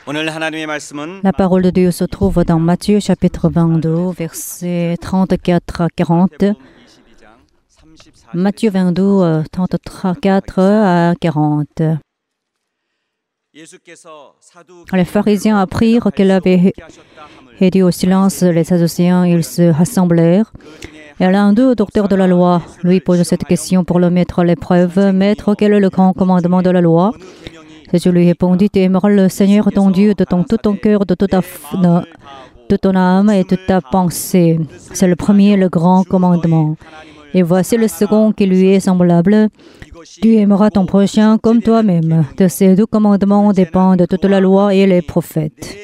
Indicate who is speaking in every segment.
Speaker 1: La parole de Dieu se trouve dans Matthieu chapitre 22, versets 34 à 40. Matthieu 22, 34 à 40. Les pharisiens apprirent qu'il avait réduit au silence les Sadducéens. Ils se rassemblèrent. Et l'un d'eux, docteur de la loi, lui pose cette question pour le mettre à l'épreuve. « Maître, quel est le grand commandement de la loi ?» Jésus lui répondit, « Tu aimeras le Seigneur ton Dieu de tout ton cœur, de ton âme et de ta pensée. » C'est le premier, le grand commandement. Et voici le second qui lui est semblable. « Tu aimeras ton prochain comme toi-même. » De ces deux commandements dépendent toute la loi et les prophètes.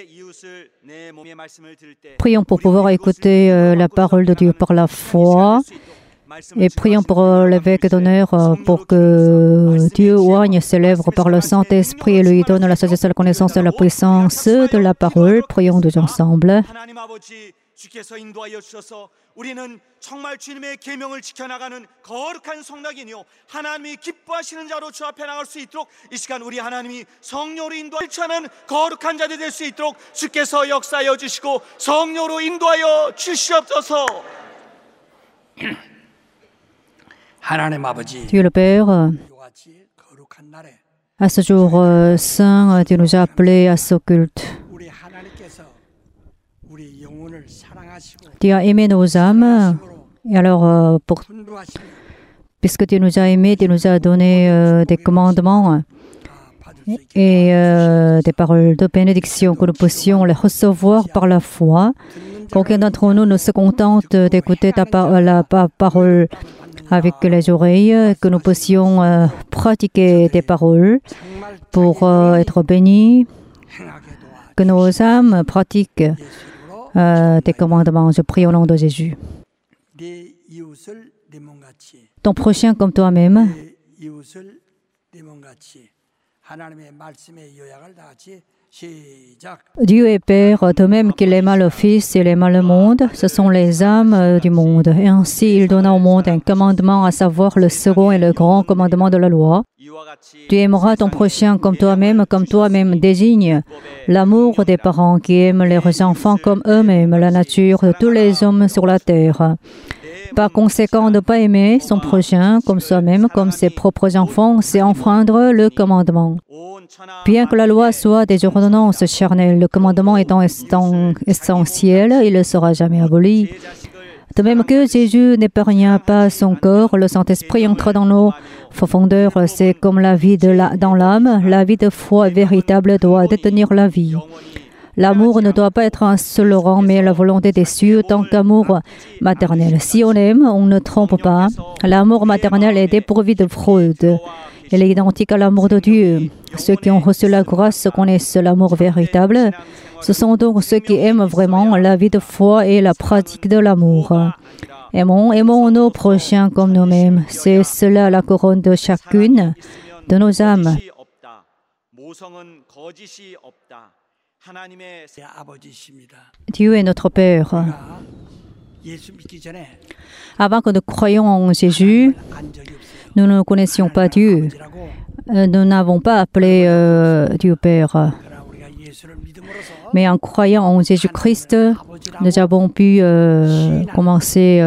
Speaker 1: Prions pour pouvoir écouter la parole de Dieu par la foi. Et prions pour l'évêque d'honneur pour que Dieu oigne ses lèvres par le Saint-Esprit et lui donne la sagesse, la connaissance et la puissance de la parole. Prions tous ensemble.
Speaker 2: 주께서 인도하여 주셔서 우리는 정말 주님의 계명을 지켜나가는 거룩한 성락이니요 하나님이 기뻐하시는 자로 주 앞에 나갈 수 있도록 이 시간 우리 하나님이 성령으로 인도하여 하는 거룩한 자들이 될 수 있도록 주께서 역사하여 주시고 성령으로 인도하여 주시옵소서. 하나님 아버지
Speaker 1: Dieu le Père, à ce jour saint, tu nous as appelés à ce culte. Tu as aimé nos âmes, et alors, puisque tu nous as aimés, tu nous as donné des commandements et des paroles de bénédiction que nous puissions les recevoir par la foi. Qu'aucun d'entre nous ne se contente d'écouter la parole avec les oreilles, que nous puissions pratiquer tes paroles pour être bénis, que nos âmes pratiquent tes commandements. Je prie au nom de Jésus. Ton prochain comme toi-même. Dieu est Père, de même qu'il aima le Fils, il aima le monde. Ce sont les âmes du monde. Et ainsi, il donna au monde un commandement, à savoir le second et le grand commandement de la loi. Tu aimeras ton prochain comme toi-même désigne l'amour des parents qui aiment leurs enfants comme eux-mêmes, la nature de tous les hommes sur la terre. Par conséquent, ne pas aimer son prochain comme soi-même, comme ses propres enfants, c'est enfreindre le commandement. Bien que la loi soit des ordonnances charnelles, le commandement étant essentiel, il ne sera jamais aboli. De même que Jésus n'épargna pas son corps, le Saint-Esprit entra dans nos profondeurs. C'est comme la vie dans l'âme. La vie de foi véritable doit détenir la vie. L'amour ne doit pas être un seul rang, mais la volonté des cieux, tant qu'amour maternel. Si on aime, on ne trompe pas. L'amour maternel est dépourvu de fraude. Il est identique à l'amour de Dieu. Ceux qui ont reçu la grâce connaissent l'amour véritable. Ce sont donc ceux qui aiment vraiment la vie de foi et la pratique de l'amour. Aimons nos prochains comme nous-mêmes. C'est cela la couronne de chacune de nos âmes. Dieu est notre Père. Avant que nous croyions en Jésus, nous ne connaissions pas Dieu. Nous n'avons pas appelé Dieu Père. Mais en croyant en Jésus-Christ, nous avons pu commencer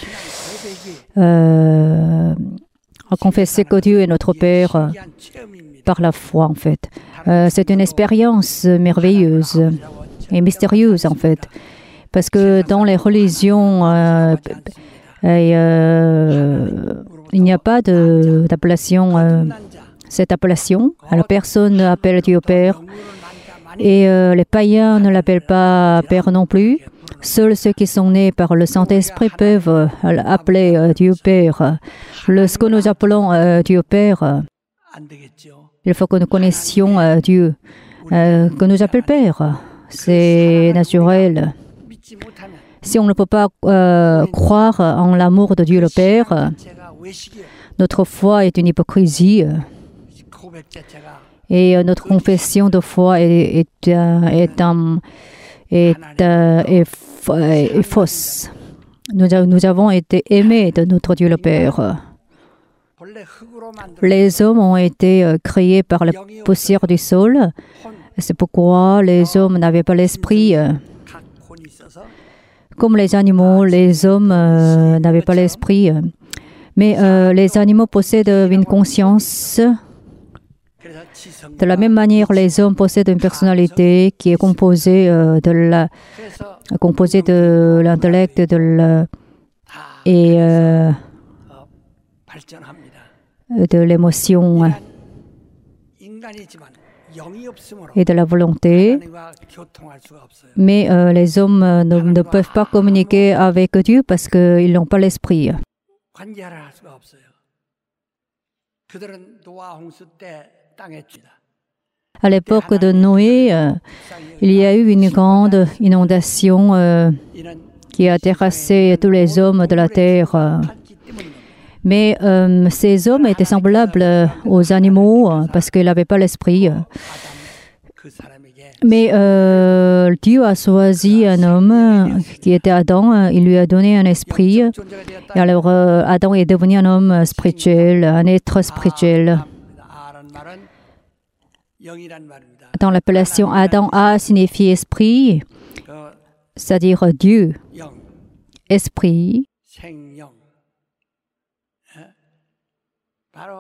Speaker 1: à confesser que Dieu est notre Père par la foi, en fait. C'est une expérience merveilleuse et mystérieuse, en fait. Parce que dans les religions, il n'y a pas d'appellation, cette appellation. Alors personne n'appelle Dieu Père. Et les païens ne l'appellent pas Père non plus. Seuls ceux qui sont nés par le Saint-Esprit peuvent appeler Dieu Père. Ce que nous appelons Dieu Père, il faut que nous connaissions Dieu, que nous appelle Père. C'est naturel. Si on ne peut pas croire en l'amour de Dieu le Père, notre foi est une hypocrisie. Et notre confession de foi est fausse. Nous avons été aimés de notre Dieu le Père. Les hommes ont été créés par la poussière du sol. C'est pourquoi les hommes n'avaient pas l'esprit.
Speaker 3: 각 혼이 있어서
Speaker 1: Comme les animaux, les hommes n'avaient pas l'esprit. Mais les animaux possèdent une conscience.
Speaker 3: 그래서 지성
Speaker 1: De la même manière, les hommes possèdent une personnalité qui est composée
Speaker 3: 그래서
Speaker 1: de l'intellect et
Speaker 3: 발전합니다.
Speaker 1: de l'émotion
Speaker 3: 인간이지만 영이 없으므로
Speaker 1: et de la volonté.
Speaker 3: 하나님과 교통할 수가 없어요.
Speaker 1: Mais les hommes ne peuvent pas communiquer avec Dieu parce qu'ils n'ont pas l'esprit.
Speaker 3: 관계를 할 수가 없어요. 그들은 노아 홍수 때 땅에 쥐다.
Speaker 1: À l'époque de Noé, il y a eu une grande inondation
Speaker 3: 이는
Speaker 1: qui a terrassé tous les hommes de la terre.
Speaker 3: 팔기 때문인 겁니다.
Speaker 1: Mais ces hommes étaient semblables aux animaux parce qu'ils n'avaient pas l'esprit.
Speaker 3: 아담 그 사람에게
Speaker 1: Mais Dieu a choisi un homme qui était Adam. Il lui a donné un esprit.
Speaker 3: 존재가 되었다.
Speaker 1: Et alors Adam est devenu un homme spirituel, un être spirituel.
Speaker 3: 아란 말은 영이란 말입니다.
Speaker 1: Dans l'appellation Adam, A signifie esprit,
Speaker 3: 그
Speaker 1: c'est-à-dire Dieu,
Speaker 3: 영,
Speaker 1: esprit.
Speaker 3: 생영. 예? 바로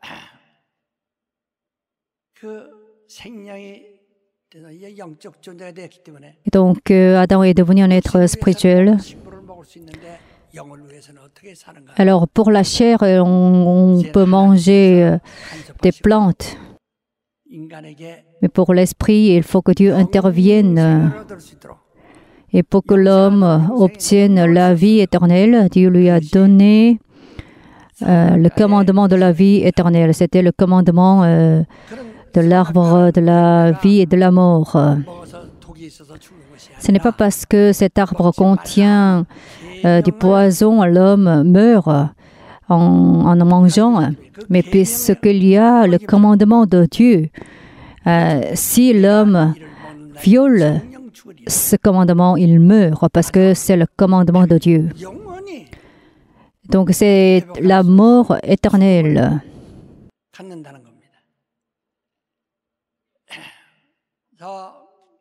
Speaker 3: 그 생명이 돼서 이게 영적 존재가 되었기 때문에
Speaker 1: Donc Adam est devenu un être spirituel.
Speaker 3: 식물을 먹을 수 있는데 영을 위해서는 어떻게 사는가?
Speaker 1: Alors pour la chair, on peut manger des plantes.
Speaker 3: 인간에게
Speaker 1: Mais pour l'esprit, il faut que Dieu intervienne.
Speaker 3: 생명을 얻을 수 있도록
Speaker 1: Et pour que l'homme obtienne la vie éternelle, Dieu lui a donné le commandement de la vie éternelle. C'était le commandement de l'arbre de la vie et de la mort.
Speaker 3: 먹어서 독이 있어서 죽는 것이
Speaker 1: Ce n'est pas parce que cet arbre contient du poison, l'homme meurt en mangeant, mais puisqu'il y a le commandement de Dieu, si l'homme viole
Speaker 3: 영영 죽으리
Speaker 1: ce commandement, il meurt parce que c'est le commandement de Dieu.
Speaker 3: 영원히
Speaker 1: Donc c'est la mort éternelle.
Speaker 3: 갖는다는 겁니다. 그래서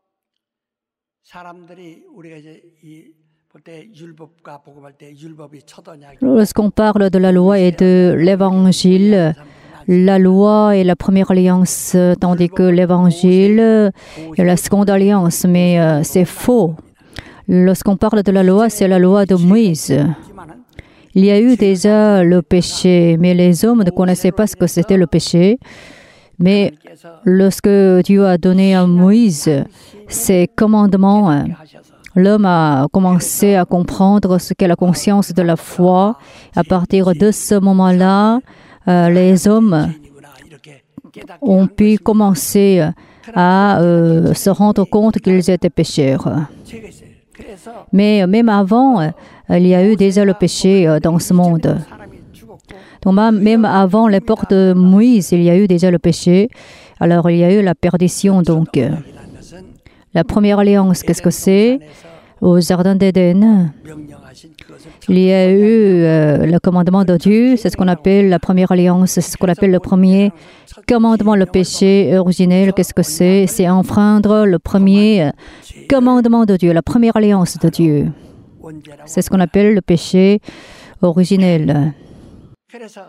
Speaker 3: 사람들이 우리가 이제 볼 때 율법과 복음할 때 율법이 첫 언약이
Speaker 1: Lorsqu'on parle de la loi et de l'évangile, la loi est la première alliance, tandis que l'évangile est la seconde alliance. Mais c'est faux. Lorsqu'on parle de la loi, c'est la loi de Moïse.
Speaker 3: 있지만은
Speaker 1: Il y a eu déjà le péché, mais les hommes ne connaissaient pas ce que c'était le péché. Mais
Speaker 3: 하나님께서
Speaker 1: lorsque Dieu a donné à Moïse ses commandements,
Speaker 3: 하셔서
Speaker 1: l'homme a commencé à comprendre ce qu'est la conscience de la foi. À partir de ce moment-là, les hommes
Speaker 3: 죄인이구나 이렇게 깨닫게
Speaker 1: ont
Speaker 3: 한
Speaker 1: pu
Speaker 3: 것이
Speaker 1: commencer à se rendre compte qu'ils étaient pécheurs.
Speaker 3: 죄가 있어요. 그래서
Speaker 1: Mais même avant, il y a eu déjà le péché dans ce monde.
Speaker 3: 사람이 죽었고
Speaker 1: Donc même avant l'époque de Moïse, il y a eu déjà le péché. Alors il y a eu la perdition. Donc
Speaker 3: 이라는 것은
Speaker 1: la première alliance, qu'est-ce que c'est?
Speaker 3: 안에서
Speaker 1: Au jardin d'Éden,
Speaker 3: 명령하신 그것을
Speaker 1: il y a eu le commandement de Dieu. C'est ce qu'on appelle la première alliance. C'est ce qu'on appelle le premier commandement. Le péché originel, qu'est-ce que c'est? C'est enfreindre le premier commandement de Dieu, la première alliance de Dieu.
Speaker 3: 원죄라고.
Speaker 1: C'est ce qu'on appelle le péché originel.
Speaker 3: 그래서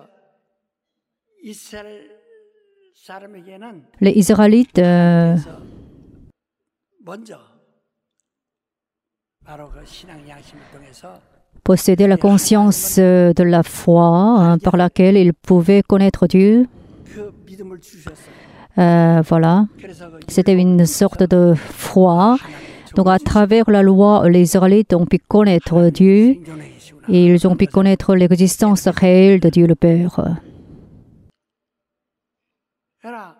Speaker 3: 이스라엘 사람에게는
Speaker 1: Les Israélites
Speaker 3: 먼저 바로 그 신앙 양심을 통해서
Speaker 1: possédaient la conscience de la foi par laquelle ils pouvaient connaître Dieu.
Speaker 3: 그 믿음을 주셨어요.
Speaker 1: Voilà,
Speaker 3: 그래서 그
Speaker 1: c'était une sorte de foi. Donc à travers la loi, les Israélites ont pu connaître Dieu
Speaker 3: 생존해 계시구나.
Speaker 1: et ils ont pu connaître l'existence réelle de Dieu le Père.
Speaker 3: 그러나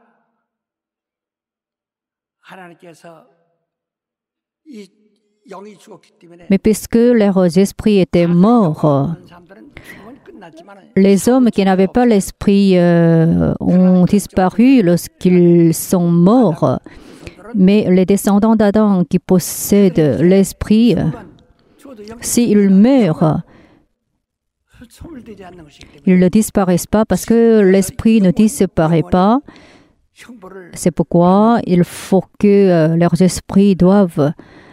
Speaker 3: 하나님께서 이 영이 죽었기 때문에
Speaker 1: Mais puisque leurs esprits étaient morts,
Speaker 3: 그런 사람들은 죽으면 끝났지만
Speaker 1: les hommes qui n'avaient pas l'esprit ont disparu lorsqu'ils sont morts. Mais les descendants d'Adam qui possèdent l'esprit,
Speaker 3: 죽어도 영
Speaker 1: s'ils meurent,
Speaker 3: 소멸되지 않는 것이기 때문에
Speaker 1: ils ne disparaissent pas parce que l'esprit ne disparaît pas.
Speaker 3: 형벌을
Speaker 1: C'est pourquoi il faut que leurs esprits doivent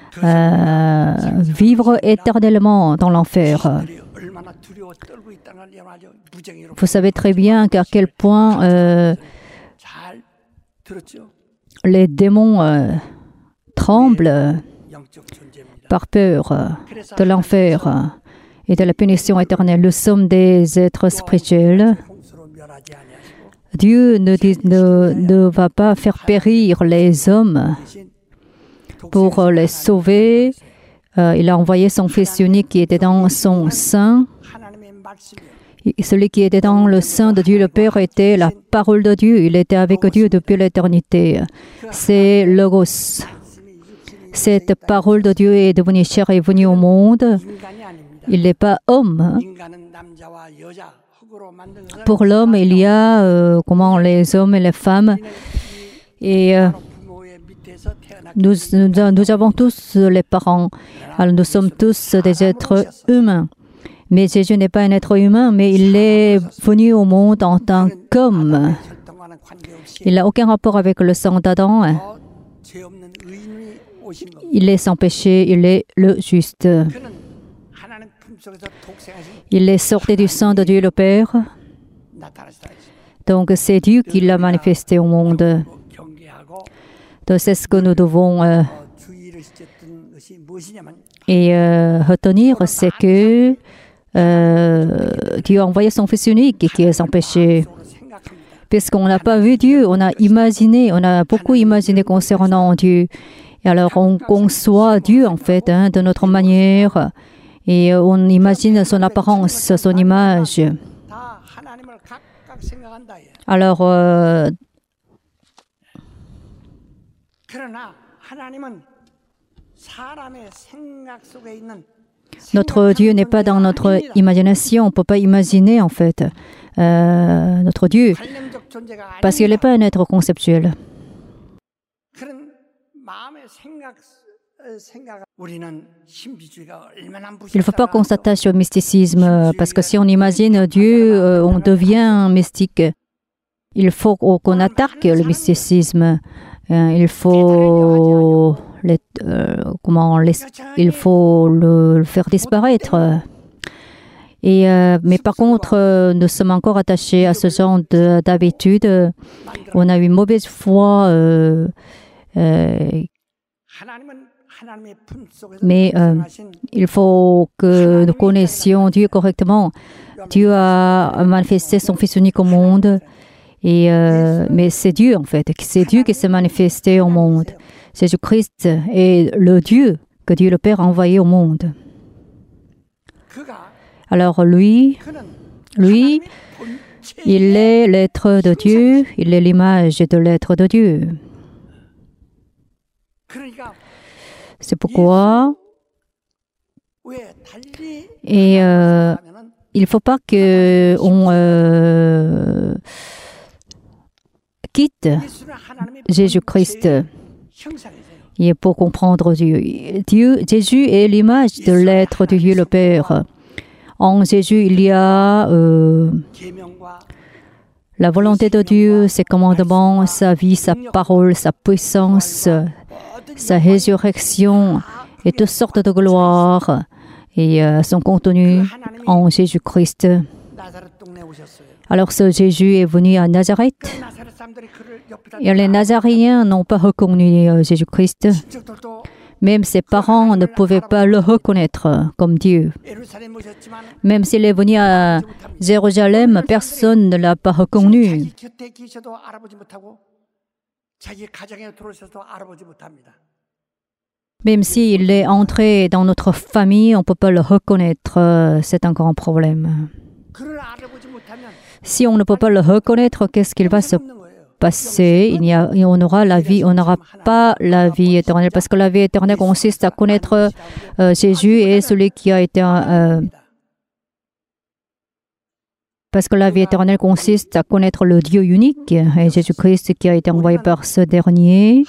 Speaker 1: vivre éternellement dans l'enfer.
Speaker 3: 귀신들이 얼마나 두려워 떨고 있다는 걸 아주 무정의로
Speaker 1: Vous savez très bien qu'à quel point
Speaker 3: 잘 들었죠.
Speaker 1: les démons tremblent
Speaker 3: 영적 존재입니다.
Speaker 1: par peur de l'enfer et de la punition éternelle. Nous sommes des êtres spirituels.
Speaker 3: 홍수로 멸하지 아니하시고
Speaker 1: Dieu ne va pas faire périr les hommes
Speaker 3: 대신
Speaker 1: pour les sauver. Il a envoyé son Fils unique qui était dans son sein.
Speaker 3: 하나님의 말씀이
Speaker 1: Et celui qui était dans le sein de Dieu le Père était la parole de Dieu. Il était avec Dieu depuis l'éternité. C'est Logos. Cette parole de Dieu est devenue chair et est venue au monde.
Speaker 3: 인간이 아닙니다.
Speaker 1: Il n'est pas homme.
Speaker 3: 인간은 남자와 여자 흙으로 만든 것을
Speaker 1: Pour l'homme, il y a comment les hommes et les femmes. Et
Speaker 3: 부모의 밑에서 태어났기
Speaker 1: nous avons tous les parents. Alors nous sommes tous des êtres humains. Mais Jésus n'est pas un être humain, mais il est venu au monde en tant qu'homme.
Speaker 3: 혈통과는 관계없이
Speaker 1: Il n'a aucun rapport avec le sang d'Adam.
Speaker 3: 더 죄 없는 의인이 오신 겁니다.
Speaker 1: Il est sans péché, il est le juste.
Speaker 3: 그는 하나님 품속에서 독생하신
Speaker 1: Il est sorti du sang de Dieu le Père.
Speaker 3: 나타나시다 했습니다.
Speaker 1: Donc c'est Dieu qui l'a manifesté au monde.
Speaker 3: 경계하고
Speaker 1: Donc c'est ce que nous devons
Speaker 3: 주의를 시켰던 것이 무엇이냐면
Speaker 1: retenir, c'est que Dieu a envoyé son Fils unique qui est sans péché.
Speaker 3: 속으로 생각합니다.
Speaker 1: Puisqu'on n'a pas vu Dieu, on a imaginé, on a beaucoup imaginé concernant Dieu. Et alors on conçoit Dieu en fait de notre manière et on imagine son apparence, son image.
Speaker 3: 다 하나님을 각각 생각한다.
Speaker 1: Alors
Speaker 3: 그러나 하나님은 사람의 생각 속에 있는
Speaker 1: notre Dieu n'est pas dans notre imagination, on ne peut pas imaginer en fait notre Dieu
Speaker 3: 관념적 존재가
Speaker 1: parce qu'il n'est pas un être conceptuel.
Speaker 3: 그런 마음의 생각 우리는 신비주의가 얼마나
Speaker 1: Il ne faut pas qu'on s'attache au mysticisme parce que si on imagine Dieu, on devient mystique. Il faut qu'on attaque le mysticisme. Il faut il faut le faire disparaître. Et, mais par contre, nous sommes encore attachés à ce genre d'habitude. On a une mauvaise foi. Mais il faut que nous connaissions Dieu correctement. Dieu a manifesté son Fils unique au monde. Et, mais c'est Dieu en fait. C'est Dieu qui s'est manifesté au monde. Jésus-Christ est le Dieu que Dieu le Père a envoyé au monde. Alors lui, il est l'être de Dieu, il est l'image de l'être de Dieu. C'est pourquoi et il ne faut pas qu'on quitte Jésus-Christ. Et pour comprendre Dieu, Jésus est l'image de l'être de Dieu le Père. En Jésus, il y a la volonté de Dieu, ses commandements, sa vie, sa parole, sa puissance, sa résurrection et toutes sortes de gloires et son contenu en Jésus-Christ. Alors ce Jésus est venu à Nazareth et les Nazaréens n'ont pas reconnu Jésus-Christ. Même ses parents ne pouvaient pas le reconnaître comme Dieu. Même s'il est venu à Jérusalem, personne ne l'a pas reconnu. Même s'il est entré dans notre famille, on ne peut pas le reconnaître. C'est un grand problème. Si on ne peut pas le reconnaître, qu'est-ce qu'il va se passer? On aura la vie, on n'aura pas la vie éternelle, parce que la vie éternelle consiste à connaître Jésus et celui qui a été parce que la vie éternelle consiste à connaître le Dieu unique et Jésus-Christ qui a été envoyé par ce dernier.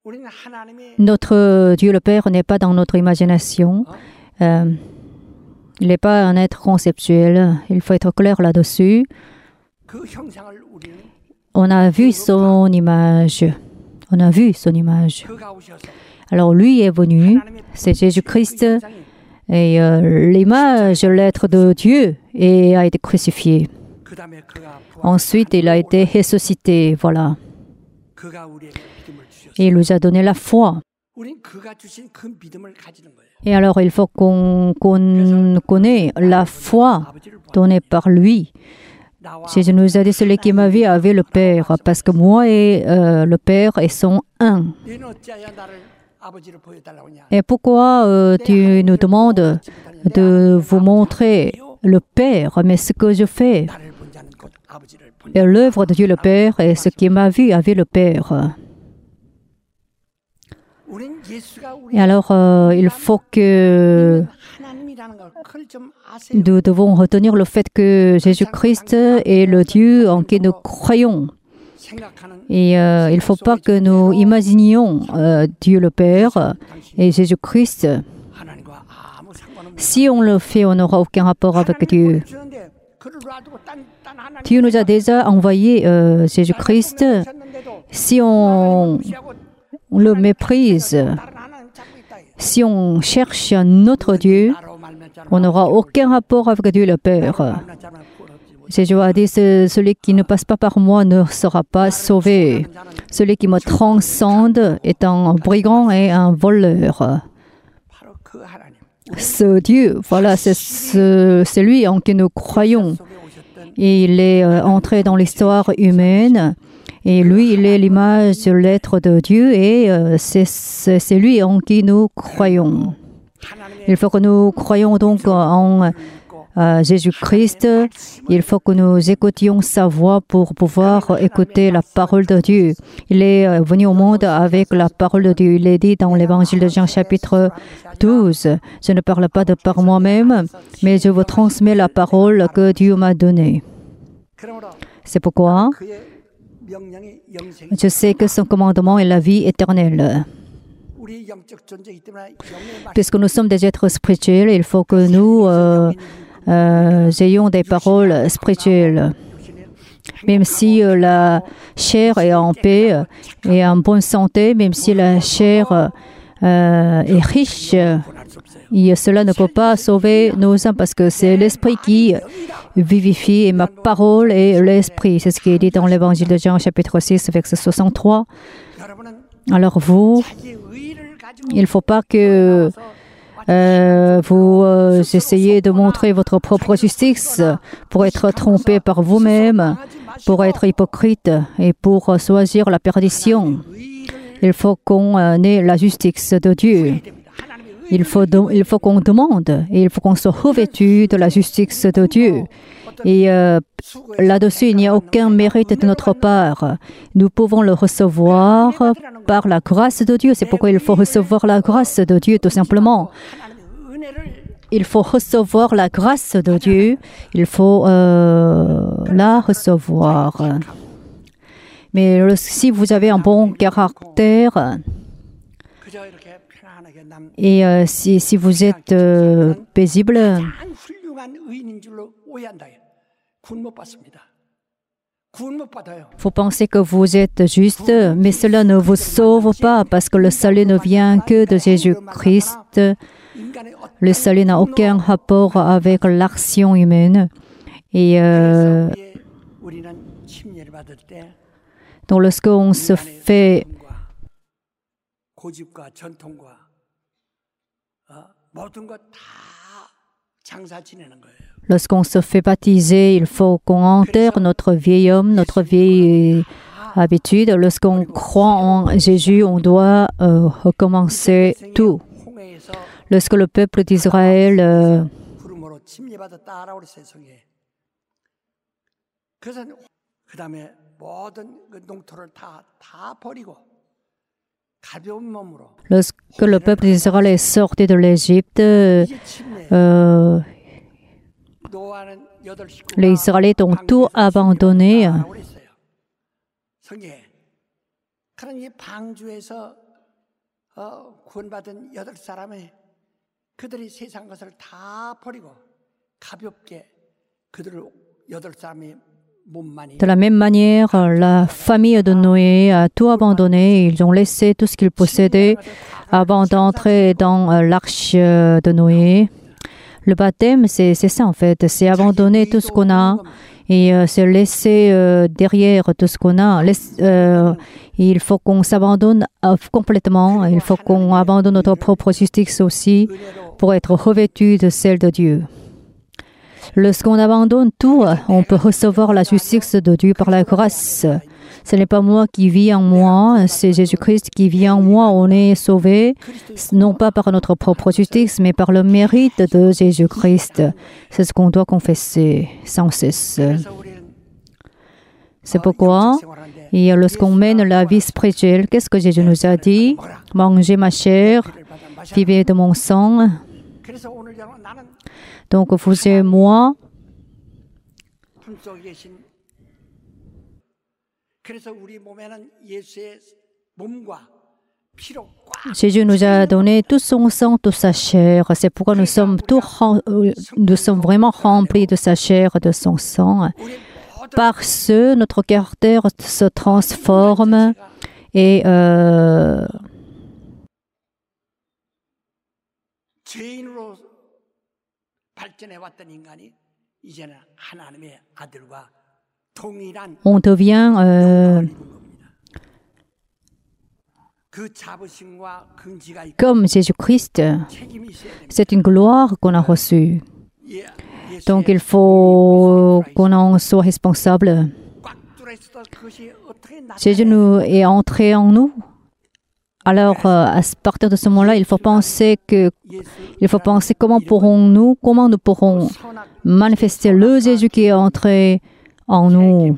Speaker 1: Notre Dieu le Père n'est pas dans notre imagination. Il n'est pas un être conceptuel. Il faut être clair là-dessus.
Speaker 3: 그 형상을 우리는
Speaker 1: On a vu son image. On a vu son image.
Speaker 3: 그가 오셔서
Speaker 1: Alors lui est venu, c'est Jésus-Christ, et l'image, l'être de Dieu, et a été crucifié.
Speaker 3: 그다음에 그가
Speaker 1: Ensuite, il a été ressuscité. Voilà.
Speaker 3: 그가 우리에게 믿음을 주셨어요.
Speaker 1: Et il nous a donné la foi.
Speaker 3: 우린 그가 주신 그 믿음을 가지는 거예요.
Speaker 1: Et alors, il faut qu'on connaisse la foi
Speaker 3: 아버지를 보아
Speaker 1: donnée par lui.
Speaker 3: 나와
Speaker 1: Jésus nous a dit, celui qui m'a vu avait le Père, parce que moi et le Père sont un.
Speaker 3: 너는 어찌하여 나를 아버지를 보여달라고 하냐.
Speaker 1: Et pourquoi tu nous demandes de vous montrer le Père, mais ce que je fais,
Speaker 3: 나를 본 자는 곧 아버지를 본
Speaker 1: et l'œuvre de Dieu le Père, et ce qui m'a vu avait le Père.
Speaker 3: 우린 예수가
Speaker 1: Et
Speaker 3: 우리
Speaker 1: alors, il faut que
Speaker 3: 하나님이라는 걸 그걸 좀 아세요.
Speaker 1: nous devons retenir le fait que Jésus-Christ est le Dieu en qui nous croyons.
Speaker 3: 생각하는
Speaker 1: Et il ne faut pas que nous imaginions Dieu le Père et Jésus-Christ.
Speaker 3: 하나님과 아무 상관없는
Speaker 1: Si on le fait, on n'aura aucun rapport avec Dieu.
Speaker 3: 하나님을 주는데 그를 놔두고 딴 하나님
Speaker 1: Dieu nous a déjà envoyé Jésus-Christ.
Speaker 3: 하셨는데도
Speaker 1: Si on
Speaker 3: 무시하고
Speaker 1: le méprise,
Speaker 3: 다른 하나님 찾고 있다.
Speaker 1: si on cherche un autre Dieu,
Speaker 3: 나로 말면 자는
Speaker 1: on n'aura aucun rapport avec Dieu le Père.
Speaker 3: 말면 자는 부럽지 못.
Speaker 1: Jésus a dit, celui qui ne passe pas par moi ne sera pas sauvé. Celui qui me transcende est un brigand et un voleur.
Speaker 3: 바로 그 하나님.
Speaker 1: Ce Dieu, voilà, c'est lui en qui nous croyons.
Speaker 3: 속에 오셨던
Speaker 1: Et il est entré dans l'histoire humaine. Et lui, il est l'image de l'être de Dieu et c'est lui en qui nous croyons.
Speaker 3: 하나님의
Speaker 1: Il faut que nous croyions donc en Jésus-Christ. Il faut que nous écoutions sa voix pour pouvoir écouter la parole de Dieu. Il est venu au monde avec la parole de Dieu. Il est dit dans l'évangile de Jean chapitre 12, « Je ne parle pas de par moi-même, mais je vous transmets la parole que Dieu m'a donnée.
Speaker 3: 그러므로 »
Speaker 1: C'est pourquoi
Speaker 3: 그의 명령이 영생.
Speaker 1: je sais que son commandement est la vie éternelle.
Speaker 3: 우리 영적 존재이기 때문에 영의 말
Speaker 1: Puisque nous sommes des êtres spirituels, il faut que nous ayons des paroles spirituelles. Même si la chair est en paix et en bonne santé, même si la chair est riche, et cela ne peut pas sauver nos âmes parce que c'est l'esprit qui vivifie et ma parole est l'esprit. C'est ce qui est dit dans l'évangile de Jean chapitre 6, verset 63.
Speaker 3: 여러분은
Speaker 1: Alors vous,
Speaker 3: 자기의 의를 가지고
Speaker 1: il ne faut pas que vous essayez de montrer votre propre justice pour être trompé par vous-même, pour être hypocrite et pour choisir la perdition. Il faut qu'on ait la justice de Dieu. Il faut qu'on demande et il faut qu'on soit revêtu de la justice de Dieu. Et là-dessus, il n'y a aucun mérite de notre part. Nous pouvons le recevoir par la grâce de Dieu. C'est pourquoi il faut recevoir la grâce de Dieu, tout simplement.
Speaker 3: 하나님의 은혜를
Speaker 1: Il faut recevoir la grâce de Dieu. Il faut la recevoir. Mais si vous avez un bon caractère
Speaker 3: 그저 이렇게 편안하게 남
Speaker 1: et si vous êtes paisible,
Speaker 3: 가장 훌륭한 의인인 줄로 오해한다. 구원 못 받습니다. 구원 못 받아요.
Speaker 1: vous pensez que vous êtes juste, mais cela ne vous sauve pas parce que le salut ne vient que de Jésus-Christ.
Speaker 3: 인간의 어떤
Speaker 1: Le salut n'a aucun rapport avec l'action humaine. Et
Speaker 3: 우리는 침례를 받을 때
Speaker 1: donc lorsqu'on se fait
Speaker 3: 고집과 전통과 모든 것 다 장사 지내는 거예요.
Speaker 1: Lorsqu'on se fait baptiser, il faut qu'on enterre notre vieil homme, notre vieille habitude. Lorsqu'on croit en Jésus, on doit recommencer tout.
Speaker 3: 홍해에서
Speaker 1: Lorsque le peuple d'Israël
Speaker 3: 구름으로 침례받았다라고 그랬어요, 성경에. 그래서 그다음에 모든 그 농토를 다 버리고 가벼운 몸으로
Speaker 1: lorsque le peuple d'Israël est sorti de l'Égypte,
Speaker 3: 이게 침례. 노아는 8 식구가
Speaker 1: les Israélites ont tout abandonné.
Speaker 3: 방주에서 그랬어요. 성경에. 그런 이 방주에서 구원받은 8 사람이 그들이 세상 것을 다 버리고 가볍게 그들을 8사람이 몸만이
Speaker 1: De la même manière, la famille de Noé a tout abandonné. Ils ont laissé tout ce qu'ils possédaient avant d'entrer dans l'arche de Noé. Le baptême, c'est ça en fait. C'est abandonner tout ce qu'on a et se laisser derrière tout ce qu'on a. Il faut qu'on s'abandonne complètement. Il faut qu'on abandonne notre propre justice aussi pour être revêtu de celle de Dieu. Lorsqu'on abandonne tout, on peut recevoir la justice de Dieu par la grâce. Ce n'est pas moi qui vis en moi, c'est Jésus-Christ qui vit en moi. On est sauvé, non pas par notre propre justice, mais par le mérite de Jésus-Christ. C'est ce qu'on doit confesser sans cesse. C'est pourquoi, et lorsqu'on mène la vie spirituelle, qu'est-ce que Jésus nous a dit? Mangez ma chair, vivez de mon sang.
Speaker 3: 그래서 오늘 나는
Speaker 1: Donc vous et moi,
Speaker 3: 품속에 계신 그래서 우리 몸에는 예수의 몸과 피로 꽉
Speaker 1: Jésus nous a donné tout son sang, toute sa chair. C'est pourquoi nous sommes vraiment remplis de sa chair, de son sang.
Speaker 3: 우리 모든
Speaker 1: Par ce, notre caractère se transforme et
Speaker 3: 죄인으로 발전해 왔던 인간이 이제는 하나님의 아들과 동일한
Speaker 1: on devient
Speaker 3: 그 자부심과 긍지가 있고
Speaker 1: comme Jésus-Christ.
Speaker 3: 책임이 있어야 됩니다.
Speaker 1: C'est une gloire qu'on a reçue.
Speaker 3: 예수의
Speaker 1: Donc il faut qu'on en soit responsable.
Speaker 3: 꽉 뚫어 있어도 그것이 어떻게
Speaker 1: Jésus
Speaker 3: 나타나요?
Speaker 1: est entré en nous. Alors, à partir de ce moment-là, il faut penser comment nous pourrons manifester le Jésus qui est entré en nous.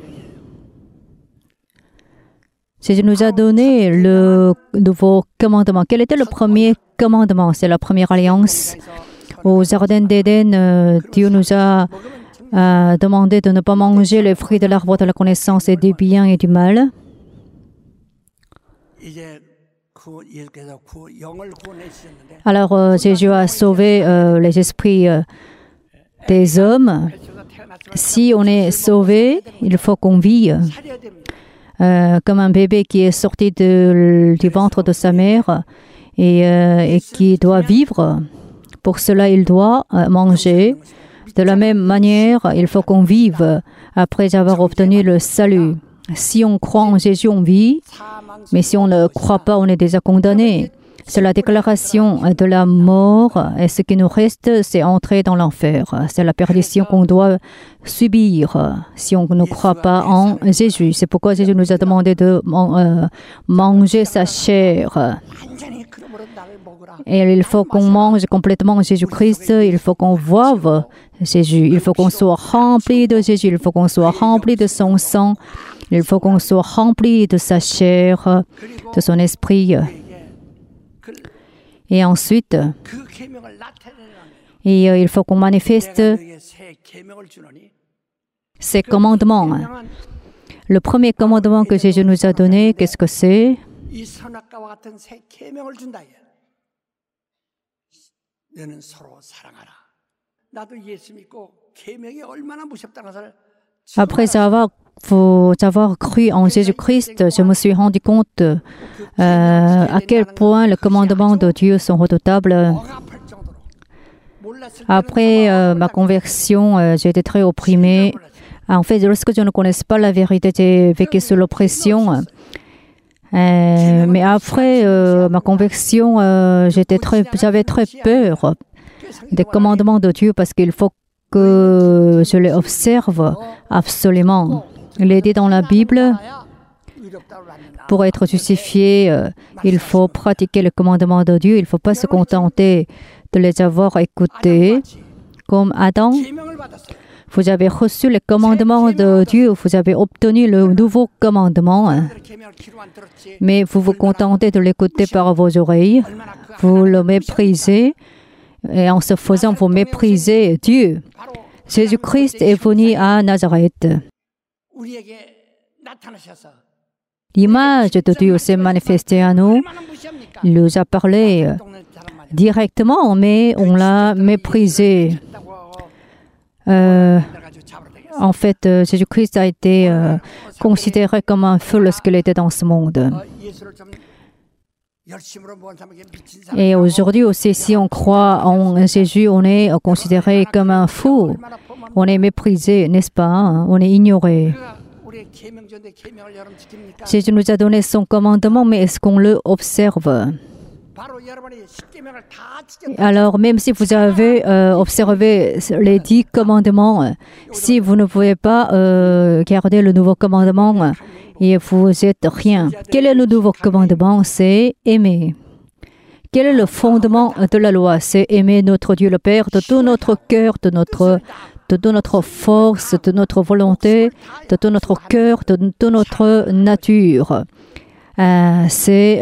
Speaker 1: Jésus nous a donné le nouveau commandement. Quel était le premier commandement? C'est la première alliance. Au jardin d'Éden, Dieu nous a demandé de ne pas manger les fruits de l'arbre de la connaissance et du bien et du mal.
Speaker 3: 이제 그 예수께서 그 영을 구원해주셨는데
Speaker 1: Alors, Jésus a sauvé les esprits des hommes. Si on est sauvé, il faut qu'on vive
Speaker 3: 살려야 됩니다.
Speaker 1: comme un bébé qui est sorti du ventre de sa mère et qui doit vivre. Pour cela, il doit manger. De la même manière, il faut qu'on vive après avoir obtenu le salut. Si on croit en Jésus, on vit. Mais si on ne croit pas, on est déjà condamné. C'est la déclaration de la mort et ce qui nous reste, c'est entrer dans l'enfer. C'est la perdition qu'on doit subir si on ne croit pas en Jésus. C'est pourquoi Jésus nous a demandé de manger sa chair.
Speaker 3: 완전히 그러므로 나를 먹으라.
Speaker 1: Et il faut qu'on mange complètement Jésus-Christ. Il faut qu'on voive Jésus. Il faut qu'on soit rempli de Jésus. Il faut qu'on soit rempli de son sang. Il faut qu'on soit rempli de sa chair, de son esprit.
Speaker 3: 그,
Speaker 1: Et ensuite,
Speaker 3: 그 계명을 나타내는
Speaker 1: il faut qu'on manifeste
Speaker 3: 내가 너에게 새 계명을 주노니
Speaker 1: ces commandements.
Speaker 3: 계명은
Speaker 1: Le premier commandement que Jésus nous a donné, qu'est-ce que c'est?
Speaker 3: 이 선악과와 같은 새 계명을 준다. 너는 서로 사랑하라. 나도 예수 믿고 계명이 얼마나 무섭다는 것을
Speaker 1: Après avoir cru en Jésus-Christ, je me suis rendu compte à quel point les commandements de Dieu sont redoutables.
Speaker 3: 억압할 정도로 몰랐을
Speaker 1: Après ma conversion, j'ai été très opprimée. En fait, lorsque je ne connaissais pas la vérité, j'ai vécu sous l'oppression. Mais après ma conversion, j'avais très peur des commandements de Dieu parce qu'il faut que je les observe absolument. Il est dit dans la Bible, pour être justifié, il faut pratiquer les commandements de Dieu. Il ne faut pas se contenter de les avoir écoutés. Comme Adam,
Speaker 3: 계명을 받았어요.
Speaker 1: vous avez reçu les commandements de Dieu, vous avez obtenu le nouveau commandement,
Speaker 3: 그 계명을 귀로 안 들었지.
Speaker 1: mais vous vous contentez de l'écouter par vos oreilles,
Speaker 3: 얼마나 그
Speaker 1: vous le méprisez, et en ce faisant, vous méprisez Dieu.
Speaker 3: 바로
Speaker 1: Jésus-Christ est venu à Nazareth.
Speaker 3: 우리에게 나타나셔서
Speaker 1: L'image de Dieu s'est manifestée à nous.
Speaker 3: 얼마나 무시합니까?
Speaker 1: Il nous a parlé
Speaker 3: 동네 사람 말이야.
Speaker 1: directement, mais on l'a méprisé.
Speaker 3: 했다고 하고 가지고 잡으러 다녔어요.
Speaker 1: En fait, Jésus-Christ a été considéré comme un feu lorsqu'il était dans ce monde.
Speaker 3: 예수를 좀 열심으로 모은 사람에게 미친 사람.
Speaker 1: Et aujourd'hui aussi, si on croit en Jésus, on est considéré comme un fou. On est méprisé, n'est-ce pas? Hein? On est ignoré.
Speaker 3: 그가 우리의 계명전대 계명을 여러분 지킵니까?
Speaker 1: Jésus nous a donné son commandement, mais est-ce qu'on le observe?
Speaker 3: 바로 여러분이 십계명을 다 지켰다.
Speaker 1: Alors, même si vous avez observé les 10 commandements, si vous ne pouvez pas garder le nouveau commandement, et vous êtes rien. Quel est le nouveau commandement? C'est aimer. Quel est le fondement de la loi? C'est aimer notre Dieu le Père de tout notre cœur, de toute notre force, de notre volonté, de tout notre cœur, de toute notre nature. C'est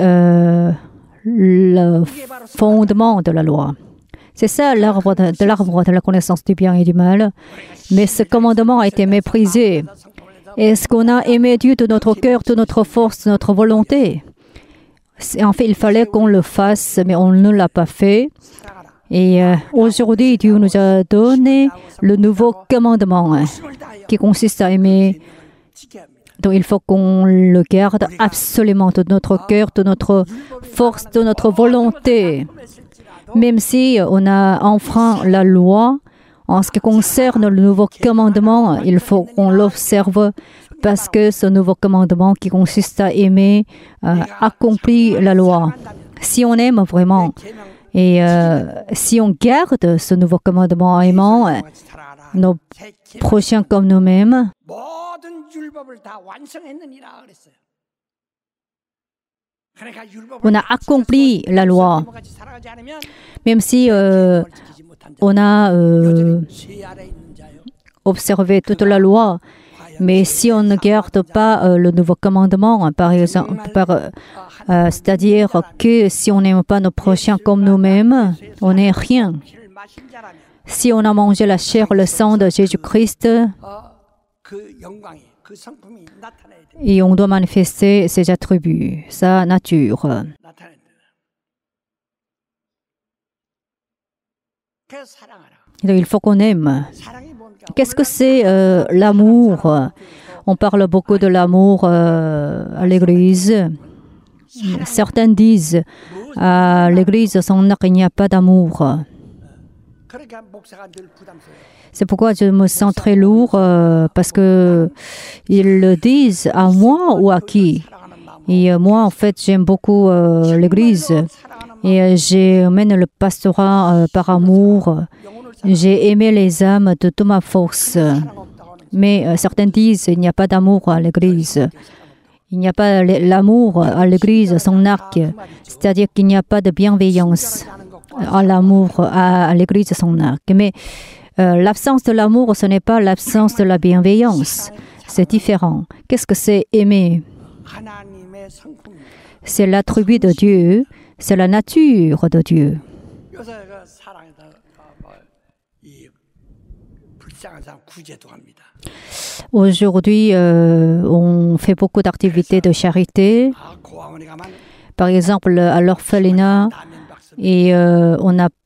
Speaker 1: le fondement de la loi. C'est ça l'arbre de la connaissance du bien et du mal. Mais ce commandement a été méprisé. Est-ce qu'on a aimé Dieu de notre cœur, de notre force, de notre volonté? En fait, il fallait qu'on le fasse, mais on ne l'a pas fait. Et aujourd'hui, Dieu nous a donné le nouveau commandement qui consiste à aimer. Donc, il faut qu'on le garde absolument de notre cœur, de notre force, de notre volonté. Même si on a enfreint la loi, en ce qui concerne le nouveau commandement, il faut qu'on l'observe parce que ce nouveau commandement qui consiste à aimer accomplit la loi. Si on aime vraiment et si on garde ce nouveau commandement en aimant nos prochains comme nous-mêmes,
Speaker 3: 모든 율법을 다 완성했느니라 그랬어요. 그러니까 율법을
Speaker 1: on a accompli la loi.
Speaker 3: 같이 살아가지 않으면
Speaker 1: Même si
Speaker 3: 지키지 못한 자.
Speaker 1: on a
Speaker 3: 여전히 죄 아래 있는 자요.
Speaker 1: observé toute la loi, mais si on ne garde pas le nouveau commandement, par exemple, c'est-à-dire que si on n'aime pas nos prochains comme nous-mêmes, on n'est rien.
Speaker 3: 피를 마신 자라면
Speaker 1: Si on a mangé la chair, le sang de Jésus-Christ,
Speaker 3: 그 영광이 그 성품이 나타나야 돼.
Speaker 1: et on doit manifester ses attributs, sa nature.
Speaker 3: 나타나야 돼. 그래서 사랑하라.
Speaker 1: Donc, il faut qu'on aime.
Speaker 3: 사랑이 뭡니까?
Speaker 1: Qu'est-ce que c'est l'amour? On parle beaucoup de l'amour à l'Église. Certains disent à l'Église, il n'y a pas d'amour.
Speaker 3: 그러니까 목사가 늘 부담스러워요.
Speaker 1: C'est pourquoi je me sens très lourd parce que ils le disent à moi ou à qui.
Speaker 3: 사랑하는 마음.
Speaker 1: Et moi, en fait, j'aime beaucoup l'Église et j'emmène le pastorat par amour. J'ai aimé les âmes de toute ma force. Mais certains disent qu'il n'y a pas d'amour à l'Église. Il n'y a pas l'amour à l'Église, son arc. C'est-à-dire qu'il n'y a pas de bienveillance à l'amour à l'Église, son arc. Mais l'absence de l'amour, ce n'est pas l'absence de la bienveillance. C'est différent. Qu'est-ce que c'est aimer?
Speaker 3: 하나님의 성품입니다.
Speaker 1: C'est l'attribut de Dieu, c'est la nature de Dieu.
Speaker 3: 요새 그 사랑에다 이 불쌍한 사람 구제도 합니다.
Speaker 1: Aujourd'hui, on fait beaucoup d'activités de charité.
Speaker 3: 아 고아원에 가면
Speaker 1: Par exemple, à l'orphelinat,
Speaker 3: 라면 박스
Speaker 1: et on a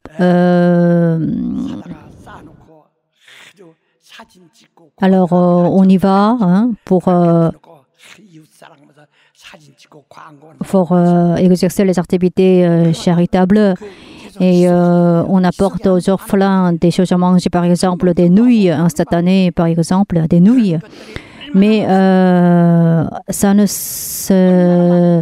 Speaker 3: 사다가 쌓아놓고 아주 사진 찍고
Speaker 1: alors on y va hein,
Speaker 3: 놓고 이웃 사랑하면서 사진 찍고 광고
Speaker 1: pour exercer les activités charitables. Et on apporte aux orphelins des choses à manger, par exemple des nouilles instantanées, par exemple des nouilles. Mais ça ne se,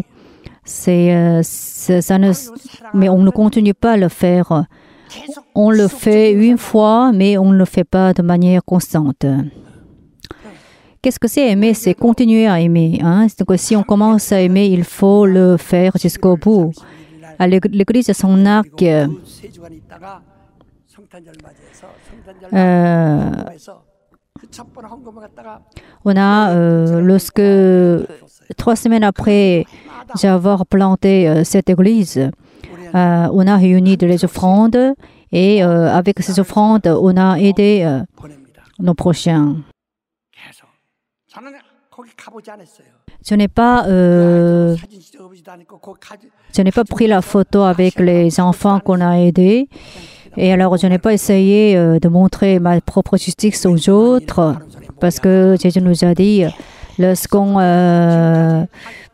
Speaker 1: mais on ne continue pas à le faire. On le fait une fois, mais on ne le fait pas de manière constante. Qu'est-ce que c'est aimer? C'est continuer à aimer. Hein? Donc, si on commence à aimer, il faut le faire jusqu'au bout. À l'église de son arc,
Speaker 3: 세 주간 있다가 성탄절 맞이해서 성탄절 에서 그 첫 번 헌금을 갖다가
Speaker 1: on a, lorsque 3 semaines après avoir planté cette église, on a réuni les offrandes et avec ces offrandes, on a aidé
Speaker 3: 보냅니다.
Speaker 1: nos prochains.
Speaker 3: 계속 저는 거기 가보지 않았어요.
Speaker 1: Je n'ai pas,
Speaker 3: 사진 찍어보지도 않고 거기 가지.
Speaker 1: je n'ai pas pris la photo avec les enfants qu'on a aidés. Et alors, je n'ai pas essayé de montrer ma propre justice aux autres, parce que Jésus nous a dit, lorsqu'on
Speaker 3: 7년간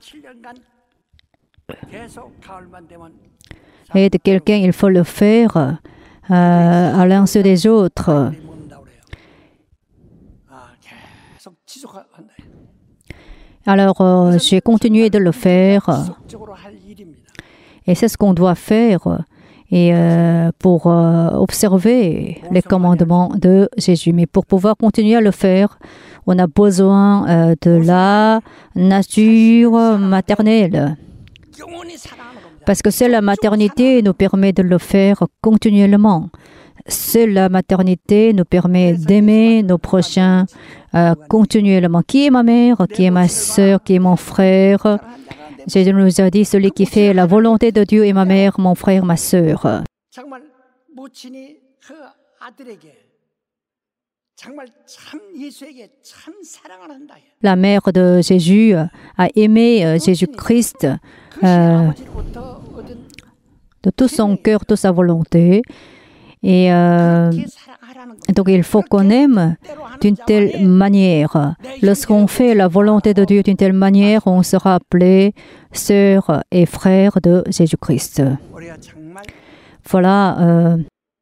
Speaker 3: 계속 가을만 되면
Speaker 1: aide quelqu'un, il faut le faire à l'insu des autres.
Speaker 3: 모른다고 그래요. 계속 지속한다.
Speaker 1: Alors, j'ai continué de le faire,
Speaker 3: 지속적으로 할 일입니다.
Speaker 1: et c'est ce qu'on doit faire. Et pour observer les commandements de Jésus. Mais pour pouvoir continuer à le faire, on a besoin de la nature maternelle.
Speaker 3: 영원히 사랑하는 겁니다.
Speaker 1: Parce que seule la maternité nous permet de le faire continuellement. Seule la maternité nous permet d'aimer nos prochains continuellement. Qui est ma mère? Qui est ma sœur? Qui est mon frère? Jésus nous a dit, celui qui fait la volonté de Dieu est ma mère, mon frère, ma sœur.
Speaker 3: 정말 모친이 그 아들에게 정말 참 예수에게 참 사랑을 한다.
Speaker 1: La mère de Jésus a aimé Jésus-Christ
Speaker 3: 그 아버지로부터 얻은
Speaker 1: de tout son cœur, toute sa volonté. Et
Speaker 3: 그렇게 사랑하라는 거.
Speaker 1: donc il faut qu'on aime d'une telle manière. Lorsqu'on fait la volonté de Dieu d'une telle manière, on sera appelé sœurs et frères de Jésus-Christ.
Speaker 3: 우리가 정말
Speaker 1: Voilà,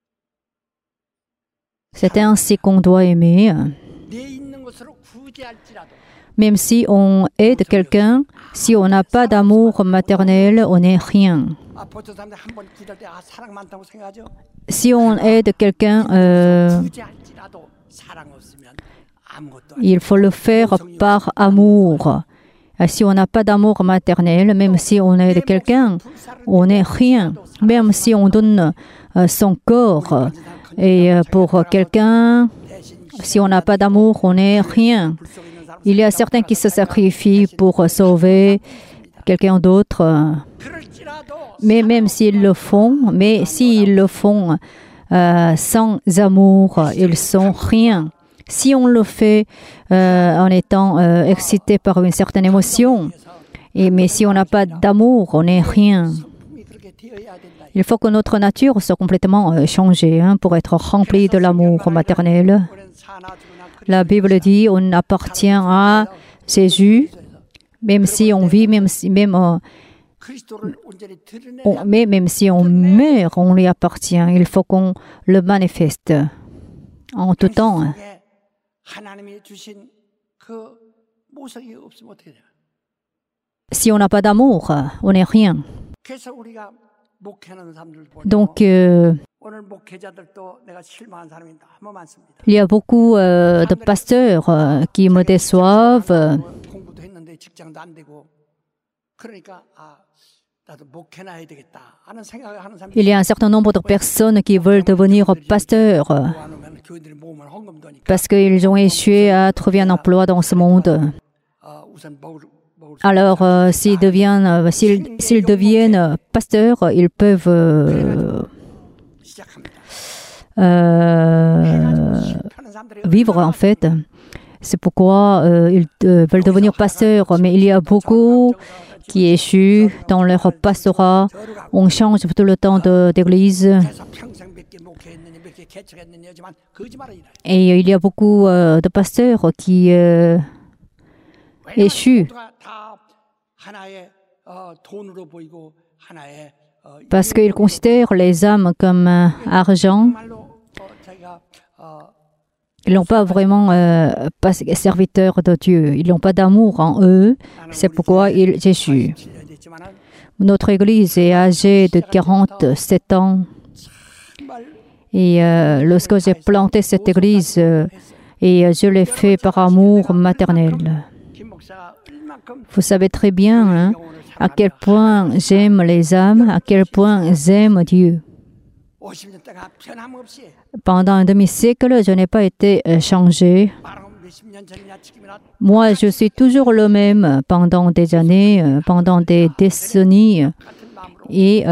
Speaker 1: c'est ainsi qu'on doit aimer.
Speaker 3: 내 있는 것으로 구제할지라도
Speaker 1: Même si on aide quelqu'un, si on n'a pas d'amour maternel, on n'est rien.
Speaker 3: 보통 사람들 한번 구제할 때 사랑 많다고 생각하죠.
Speaker 1: Si on aide quelqu'un,
Speaker 3: 구제할지라도 사랑 없으면 아무것도 아니에요.
Speaker 1: il faut le faire par amour. Si on n'a pas d'amour maternel, même si on aide quelqu'un, on n'est rien. Même si on donne son corps et pour quelqu'un, si on n'a pas d'amour, on n'est rien. Il y a certains qui se sacrifient pour sauver quelqu'un d'autre. Mais même s'ils le font, sans amour, ils sont rien. Si on le fait en étant excité par une certaine émotion, mais si on n'a pas d'amour, on n'est rien. Il faut que notre nature soit complètement changée pour être remplie de l'amour maternel. La Bible dit on appartient à Jésus, même si on vit, même si on meurt, on lui appartient. Il faut qu'on le manifeste en tout temps. Si on n'a pas d'amour, on n'est rien. Donc, il y a beaucoup de pasteurs qui me déçoivent. Il y a un certain nombre de personnes qui veulent devenir pasteurs parce qu'ils ont échoué à trouver un emploi dans ce monde. Alors, s'ils deviennent pasteurs, ils peuvent vivre en fait. C'est pourquoi ils veulent devenir pasteurs. Mais il y a beaucoup qui échouent dans leur pastorat. On change tout le temps d'église. Et il y a beaucoup de pasteurs qui échouent. Parce qu'ils considèrent les âmes comme argent. Ils n'ont pas vraiment pas serviteurs de Dieu. Ils n'ont pas d'amour en eux. C'est pourquoi ils échouent. Notre église est âgée de 47 ans. Et lorsque j'ai planté cette église, et je l'ai fait par amour maternel. Vous savez très bien à quel point j'aime les âmes, à quel point j'aime Dieu. Pendant un demi-siècle, je n'ai pas été changé. Moi, je suis toujours le même pendant des années, pendant des décennies. Et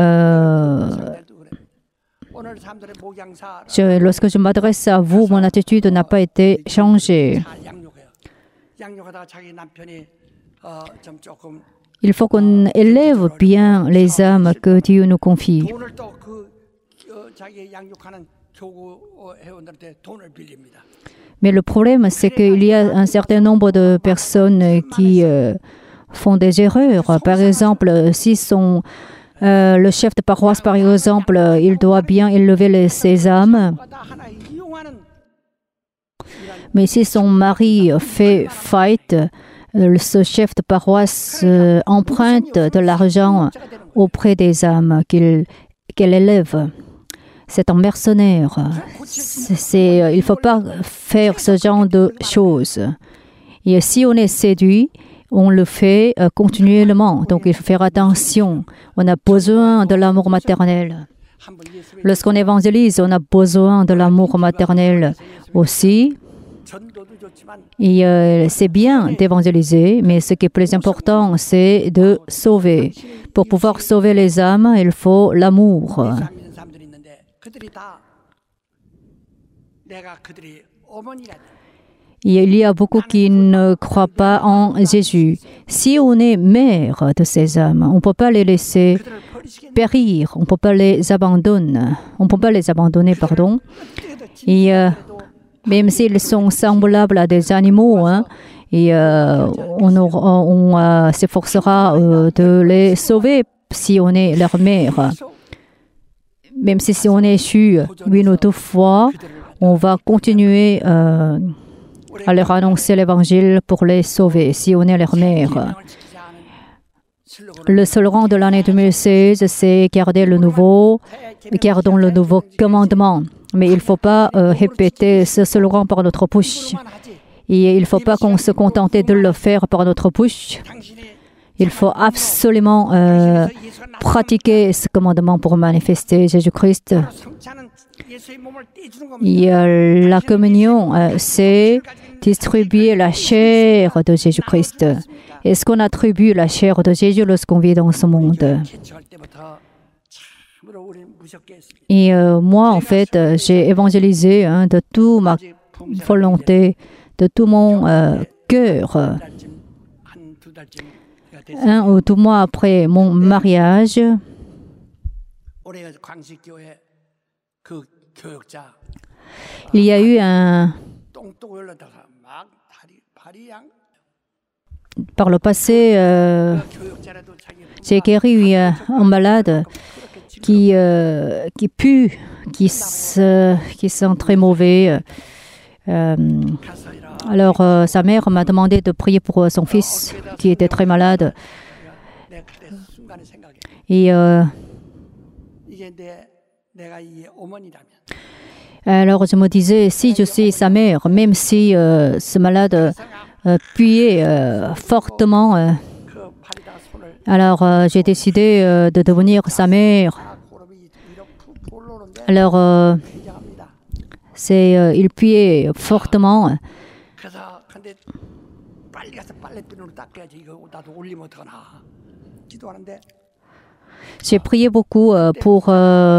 Speaker 1: lorsque je m'adresse à vous, mon attitude n'a pas été changée.
Speaker 3: 양육하다가 자기 남편이 좀 조금
Speaker 1: Il faut qu'on élève bien les âmes que Dieu nous confie.
Speaker 3: 돈을 또 그 자기 양육하는 교구 회원들한테 돈을 빌립니다.
Speaker 1: Mais le problème, c'est qu'il y a un certain nombre de personnes qui font des erreurs. Par exemple, si le chef de paroisse, par exemple, il doit bien élever ses âmes, mais si son mari fait faillite, ce chef de paroisse emprunte de l'argent auprès des âmes qu'elle élève. C'est un mercenaire. Il ne faut pas faire ce genre de choses. Et si on est séduit, on le fait continuellement. Donc il faut faire attention. On a besoin de l'amour maternel. Lorsqu'on évangélise, on a besoin de l'amour maternel aussi. Et c'est bien d'évangéliser, mais ce qui est plus important, c'est de sauver. Pour pouvoir sauver les âmes, il faut l'amour. Il y a beaucoup qui ne croient pas en Jésus. Si on est mère de ces âmes, on ne peut pas les laisser périr, on ne peut pas les abandonner. Et même s'ils sont semblables à des animaux, et on s'efforcera de les sauver si on est leur mère. Même si on échoue une ou deux fois, on va continuer à leur annoncer l'évangile pour les sauver, si on est leur mère. Le slogan de l'année 2016, c'est gardons le nouveau commandement. Mais il ne faut pas répéter ce slogan par notre bouche. Et il ne faut pas qu'on se contente de le faire par notre bouche. Il faut absolument pratiquer ce commandement pour manifester Jésus-Christ. Et la communion, c'est distribuer la chair de Jésus-Christ. Est-ce qu'on attribue la chair de Jésus lorsqu'on vit dans ce monde? Et moi, en fait, j'ai évangélisé de toute ma volonté, de tout mon cœur. 1 ou 2 mois après mon mariage, il y a eu par le passé, j'ai guéri un malade qui pue, qui sent très mauvais. Alors, sa mère m'a demandé de prier pour son fils qui était très malade. Et alors, je me disais, si je suis sa mère, même si ce malade puait fortement, alors j'ai décidé de devenir sa mère. Alors, il puait fortement. J'ai prié beaucoup pour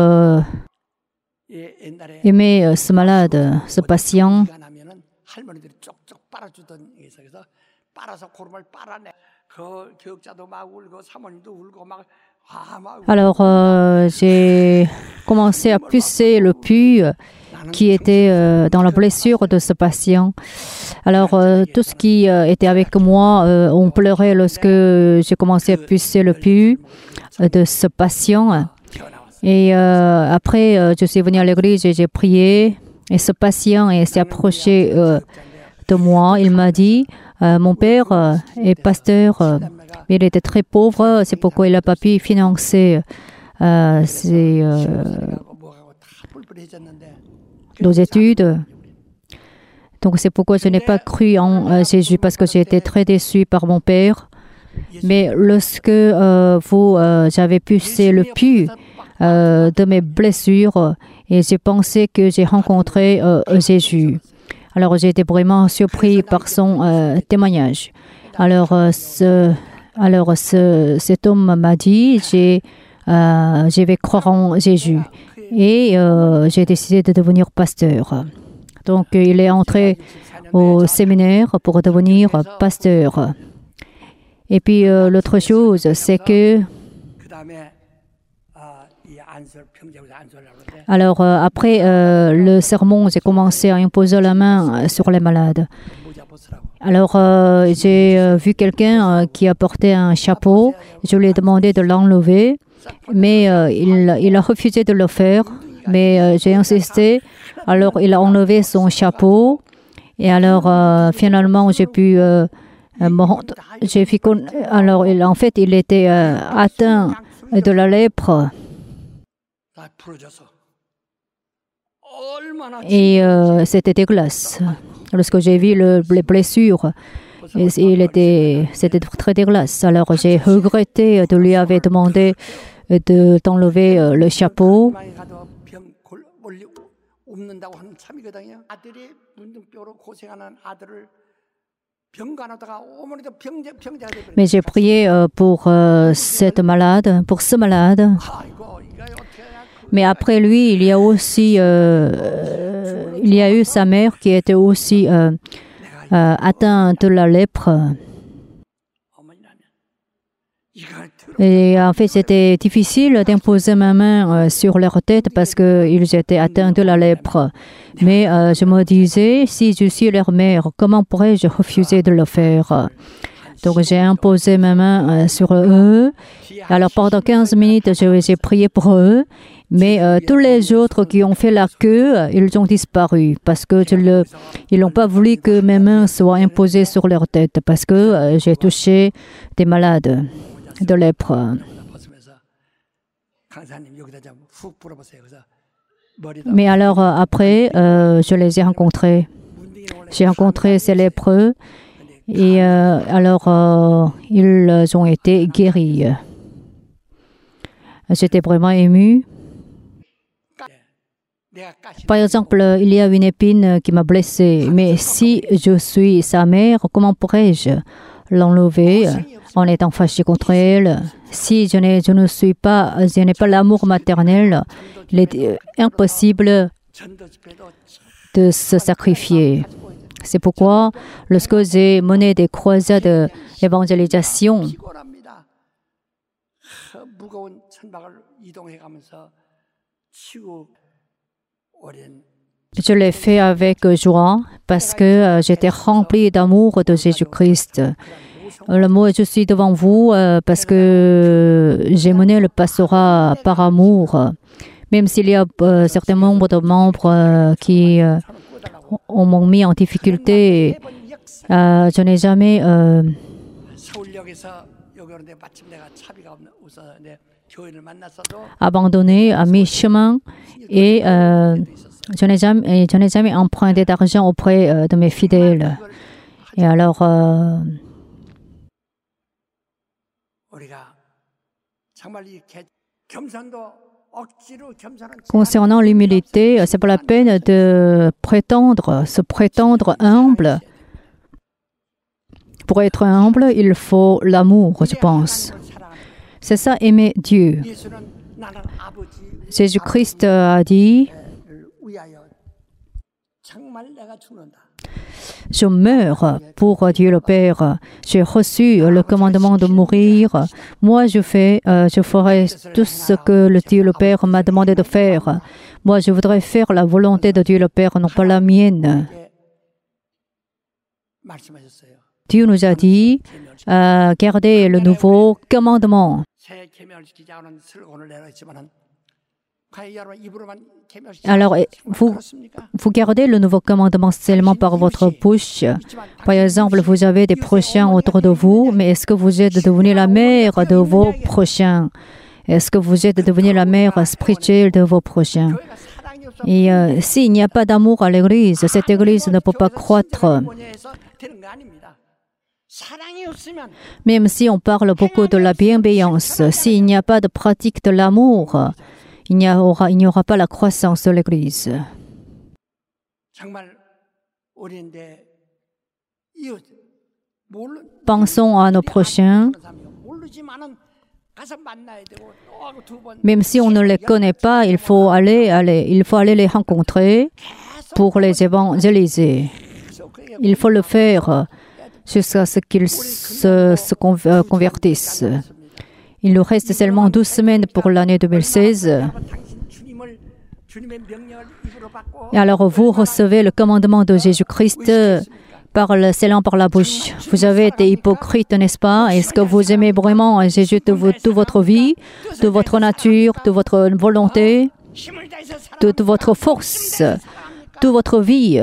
Speaker 1: aimer ce malade, ce patient. Alors, j'ai commencé à pucer le pu qui était dans la blessure de ce patient. Alors, tout ce qui était avec moi, on pleurait lorsque j'ai commencé à pucer le pu de ce patient. Et après, je suis venue à l'église et j'ai prié. Et ce patient s'est approché de moi. Il m'a dit, mon père est pasteur. Il était très pauvre, c'est pourquoi il n'a pas pu financer nos études. Donc c'est pourquoi je n'ai pas cru en Jésus, parce que j'ai été très déçue par mon père. Mais lorsque j'avais pucé le pu de mes blessures, et j'ai pensé que j'ai rencontré Jésus. Alors j'ai été vraiment surpris par son témoignage. Alors cet homme m'a dit, je vais croire en Jésus. Et j'ai décidé de devenir pasteur. Donc il est entré au séminaire pour devenir pasteur. Et puis l'autre chose, c'est que alors après le sermon, j'ai commencé à imposer la main sur les malades. Alors j'ai vu quelqu'un qui a porté un chapeau. Je lui ai demandé de l'enlever, mais il a refusé de le faire. Mais j'ai insisté. Alors il a enlevé son chapeau. Et alors finalement j'ai pu alors en fait il était atteint de la lèpre. Et c'était dégueulasse. Lorsque j'ai vu les blessures, c'était très dégueulasse. Alors j'ai regretté de lui avoir demandé d'enlever le chapeau. Mais j'ai prié pour cette malade, pour ce malade. Mais après lui, il y a aussi, il y a eu sa mère qui était aussi atteinte de la lèpre. Et en fait, c'était difficile d'imposer ma main sur leur tête parce qu'ils étaient atteints de la lèpre. Mais je me disais, si je suis leur mère, comment pourrais-je refuser de le faire? Donc j'ai imposé ma main sur eux. Alors pendant 15 minutes, j'ai prié pour eux. Mais tous les autres qui ont fait la queue, ils ont disparu parce que ils n'ont pas voulu que mes mains soient imposées sur leur tête parce que j'ai touché des malades de lèpre. Mais alors après, je les ai rencontrés. J'ai rencontré ces lépreux et alors ils ont été guéris. J'étais vraiment émue. Par exemple, il y a une épine qui m'a blessée, mais si je suis sa mère, comment pourrais-je l'enlever en étant fâchée contre elle? Si je n'ai pas l'amour maternel, il est impossible de se sacrifier. C'est pourquoi, lorsque j'ai mené des croisades d'évangélisation, je l'ai fait avec joie parce que j'étais remplie d'amour de Jésus-Christ. Le mot « je suis devant vous » parce que j'ai mené le pastorat par amour. Même s'il y a certains membres de membres qui m'ont mis en difficulté, je n'ai jamais abandonné à mi-chemin et je n'ai jamais emprunté d'argent auprès de mes fidèles. Et alors, concernant l'humilité, c'est pas la peine de se prétendre humble. Pour être humble, il faut l'amour, je pense. C'est ça, aimer Dieu. Jésus-Christ a dit, je meurs pour Dieu le Père. J'ai reçu le commandement de mourir. Moi, je ferai tout ce que le Dieu le Père m'a demandé de faire. Moi, je voudrais faire la volonté de Dieu le Père, non pas la mienne. Dieu nous a dit, gardez le nouveau commandement. Alors, vous gardez le nouveau commandement seulement par votre bouche. Par exemple, vous avez des prochains autour de vous, mais est-ce que vous êtes devenu la mère de vos prochains? Est-ce que vous êtes devenu la mère spirituelle de vos prochains? Et s'il n'y a pas d'amour à l'Église, cette Église ne peut pas croître. Même si on parle beaucoup de la bienveillance, s'il n'y a pas de pratique de l'amour, il n'y aura pas la croissance de l'Église. Pensons à nos prochains. Même si on ne les connaît pas, il faut aller les rencontrer pour les évangéliser. Il faut le faire jusqu'à ce qu'ils se convertissent. Il nous reste seulement 12 semaines pour l'année 2016. Et alors vous recevez le commandement de Jésus-Christ seulement par la bouche. Vous avez été hypocrite, n'est-ce pas? Est-ce que vous aimez vraiment Jésus de toute votre vie, de votre nature, de votre volonté, de toute votre force, toute votre vie?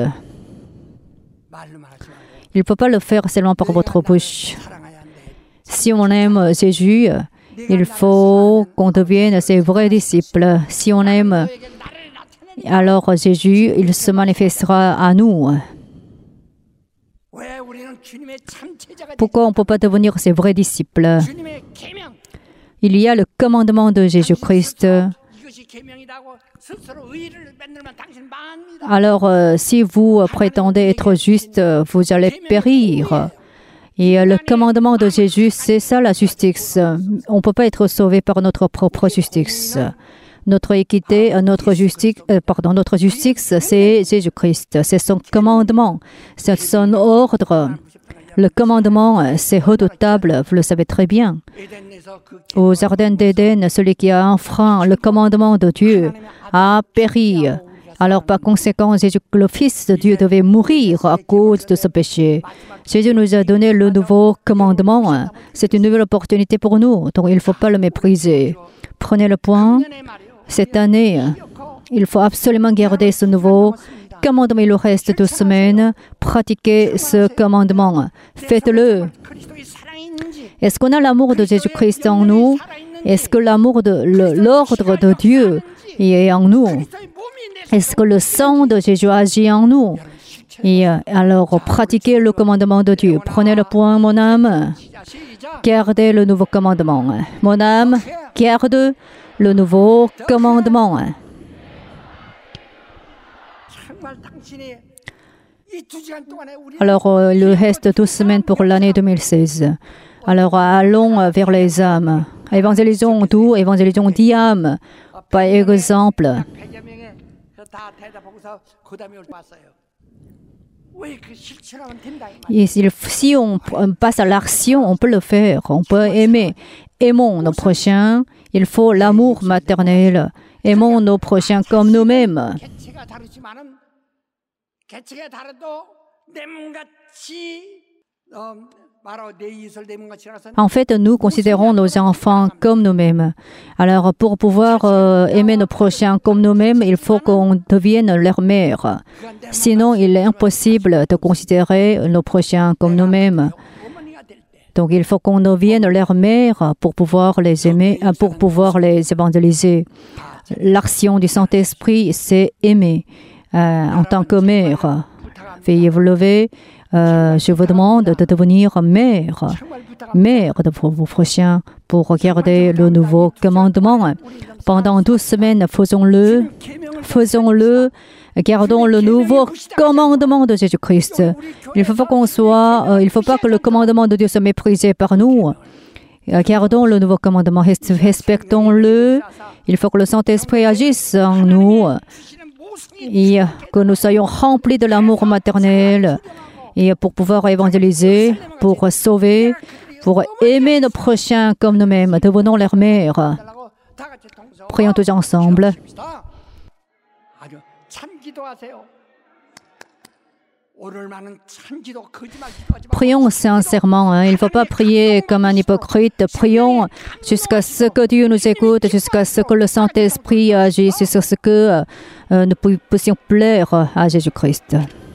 Speaker 1: Il ne peut pas le faire seulement par votre bouche. Si on aime Jésus, il faut qu'on devienne ses vrais disciples. Si on aime, alors Jésus, il se manifestera à nous. Pourquoi on ne peut pas devenir ses vrais disciples? Il y a le commandement de Jésus-Christ. Alors, si vous prétendez être juste, vous allez périr. Et le commandement de Jésus, c'est ça la justice. On ne peut pas être sauvé par notre propre justice. Notre équité, notre justice, c'est Jésus-Christ. C'est son commandement, c'est son ordre. Le commandement, c'est redoutable, vous le savez très bien. Au jardin d'Éden, celui qui a enfreint le commandement de Dieu a péri. Alors par conséquent, le Fils de Dieu devait mourir à cause de ce péché. Jésus nous a donné le nouveau commandement. C'est une nouvelle opportunité pour nous, donc il ne faut pas le mépriser. Prenez le point. Cette année, il faut absolument garder ce nouveau commandement. Il nous reste 2 semaines. Pratiquez ce commandement. Faites-le. Est-ce qu'on a l'amour de Jésus-Christ en nous? Est-ce que l'amour de l'ordre de Dieu est en nous? Est-ce que le sang de Jésus agit en nous? Et alors, pratiquez le commandement de Dieu. Prenez le point, mon âme. Gardez le nouveau commandement. Mon âme, garde le nouveau commandement. Alors, il reste 12 semaines pour l'année 2016. Alors, allons vers les âmes. Évangélisons tout, évangélisons 10 âmes. Par exemple, et si on passe à l'action, on peut le faire, on peut aimer. Aimons nos prochains, il faut l'amour maternel. Aimons nos prochains comme nous-mêmes. En fait, nous considérons nos enfants comme nous-mêmes. Alors, pour pouvoir aimer nos prochains comme nous-mêmes, il faut qu'on devienne leur mère. Sinon, il est impossible de considérer nos prochains comme nous-mêmes. Donc, il faut qu'on devienne leur mère pour pouvoir les aimer, pour pouvoir les évangéliser. L'action du Saint-Esprit, c'est aimer en tant que mère. Veuillez vous lever. Je vous demande de devenir mère de vos prochains pour regarder le nouveau commandement. Pendant 12 semaines, faisons-le, gardons le nouveau commandement de Jésus-Christ. Il ne faut pas que le commandement de Dieu soit méprisé par nous. Gardons le nouveau commandement, respectons-le. Il faut que le Saint-Esprit agisse en nous et que nous soyons remplis de l'amour maternel. Et pour pouvoir évangéliser, pour sauver, pour aimer nos prochains comme nous-mêmes, devenons leur mère. Prions tous ensemble. Prions sincèrement. Il ne faut pas prier comme un hypocrite. Prions jusqu'à ce que Dieu nous écoute, jusqu'à ce que le Saint-Esprit agisse, jusqu'à ce que nous puissions plaire à Jésus-Christ.